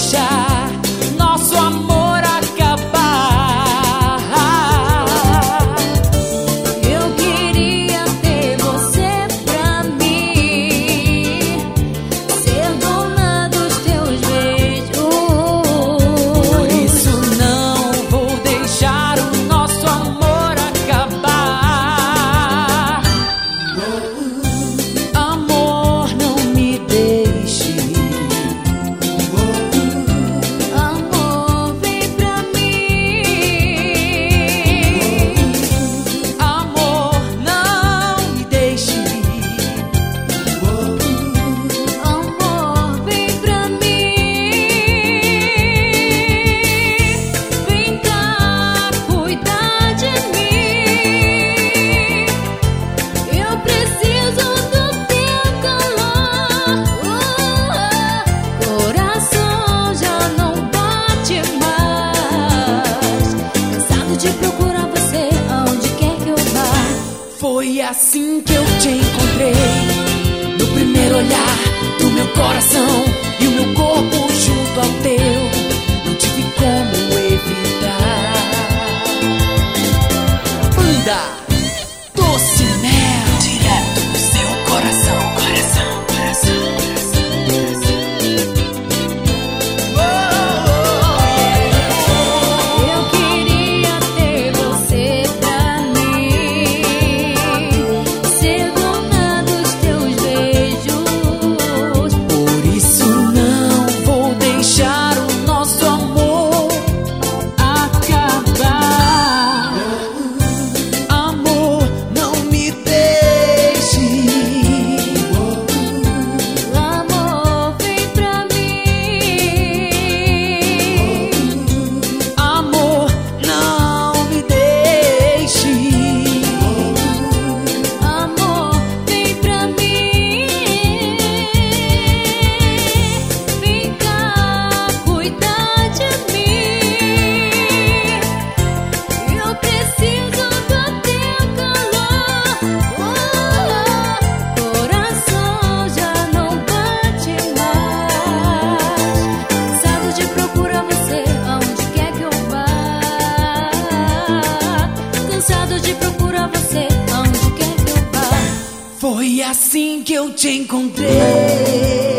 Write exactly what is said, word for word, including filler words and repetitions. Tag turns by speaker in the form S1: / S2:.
S1: deixar nosso amor acabar.
S2: Eu queria ter você pra mim, ser dona dos teus beijos.
S1: Por isso não vou deixar o nosso amor acabar. Amor, não me deixe.
S2: Amor, vem pra mim.
S1: Amor, não me deixe.
S2: Amor, vem pra mim. Vem cá cuidar de mim. Eu preciso do teu calor. Coração já não bate mais. Cansado de procurar você aonde quer que eu vá.
S1: Foi assim que eu te encontrei, no primeiro olhar do meu coração e o meu corpo junto ao teu. Não tive como evitar. Banda Doce Mel, direto no seu coração, coração, coração, coração.
S2: Eu queria ter você pra mim, ser dona dos teus beijos.
S1: Por isso não vou deixar o nosso amor acabar. Amor, não me deixe.
S2: Amor, vem pra mim.
S1: Amor, não me deixe.
S2: Amor, vem pra mim. Vem cá cuidar de mim. Eu preciso do teu calor. Coração já não bate mais. Cansado de procurar você aonde quer que eu vá. Cansado de procurar você aonde quer que eu vá.
S1: Foi assim que eu te encontrei,